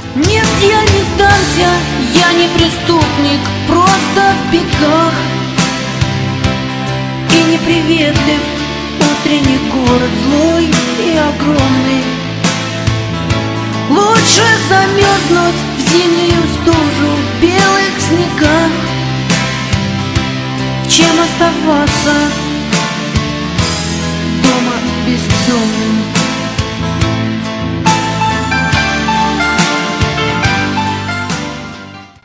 Нет, я не сдамся, я не преступник, просто в бегах. И неприветлив утренний город, злой и огромный. Лучше замерзнуть в зимнюю стужу в белых снегах, чем оставаться дома бездомным.